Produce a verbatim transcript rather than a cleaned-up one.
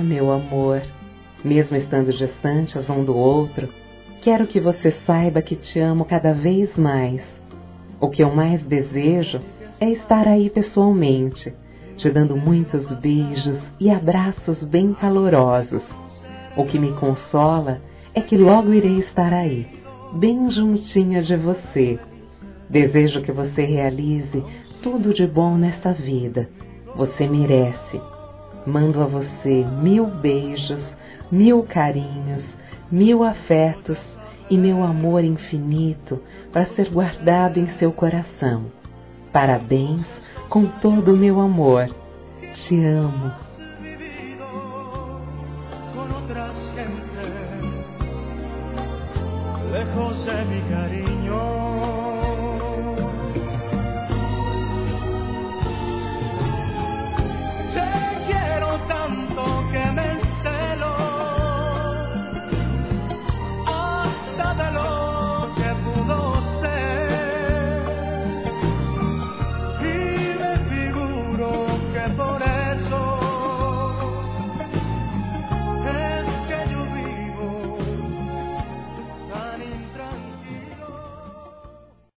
meu amor, mesmo estando distantes um do outro, quero que você saiba que te amo cada vez mais. O que eu mais desejo é estar aí pessoalmente, te dando muitos beijos e abraços bem calorosos. O que me consola é que logo irei estar aí, bem juntinha de você. Desejo que você realize tudo de bom nesta vida. Você merece. Mando a você mil beijos, mil carinhos, mil afetos e meu amor infinito para ser guardado em seu coração. Parabéns com todo o meu amor. Te amo. Lejos de mi cariño.